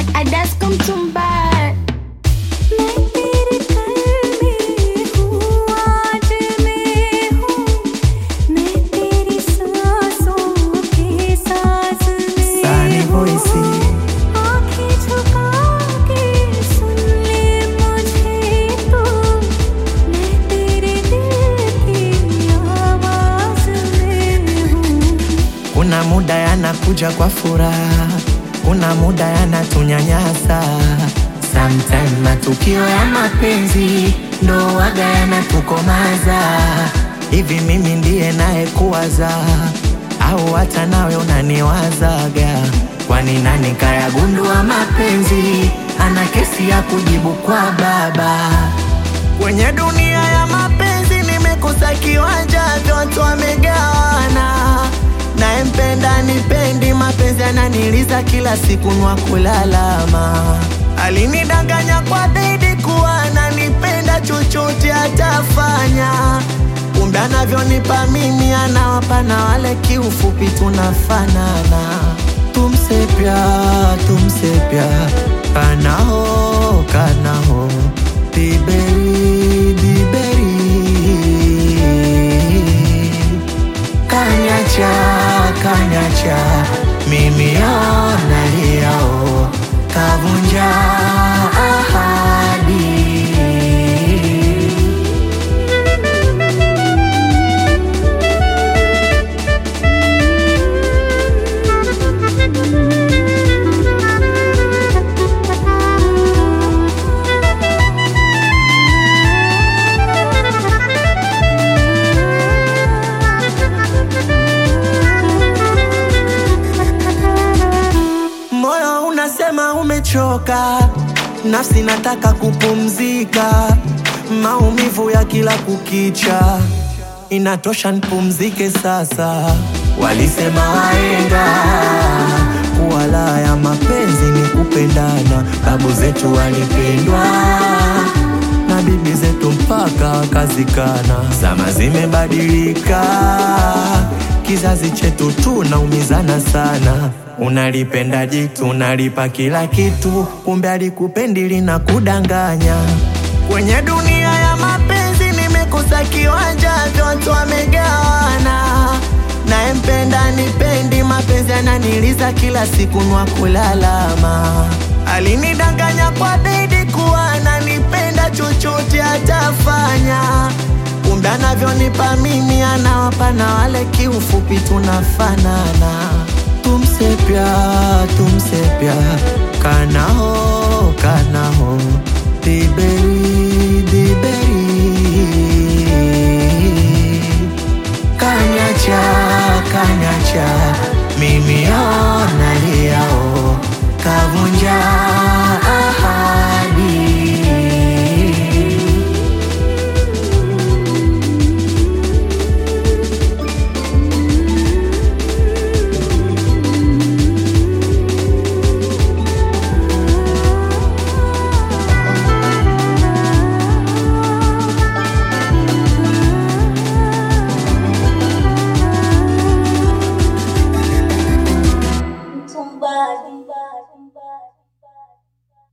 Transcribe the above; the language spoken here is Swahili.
Adas come to back. Kuna muda yanakuja kwa furaha, kuna muda yanatunyanyasa. Sometimes matukio ya mapenzi ndo waga yanatukomaza. Hivi mimi ndiye naye kuwaza, au hata nawe unaniwazaga? Kwani nani kayagundua mapenzi ana kesi ya kujibu kwa baba? Kwenye dunia ya mapenzi nimekosa kiwanja, watu wamegawana. Nae mpenda nipendi, mapenzi ananiliza kila siku nwa kulalama. Alinidanganya kwa dedi kuwa ananipenda, chochote atafanya. Kumbe anavyonipa mimi anawapa na wale, kiufupi tunafanana. Tumse pyar kanaho kanaho, diberi diberi. Kanyacha mimi yao kavunja ahadi. Sema umechoka, nafsi nataka kupumzika. Maumivu ya kila kukicha, inatosha nipumzike sasa. Walisema wahenga kuwala ya mapenzi ni kupendana. Babu zetu walipendwa na bibi zetu mpaka wakazikana. Zama zimebadilika, kizazi chetu tunaumizana sana. Unalipenda jitu, unalipa kila kitu, kumbe alikupendi lina kudanganya. Kwenye dunia ya mapenzi nimekosa kiwanja, watu wamegawana. Nae mpenda nipendi, mapenzi ananiliza kila siku nwa kulalama. Alinidanganya kwa dedi kuwa ananipenda, chochote atafanya. Kumbe anavyonipa mimi anawapa na wale, kiufupi tunafanana. Tumse pyar kanaho kanaho, diberi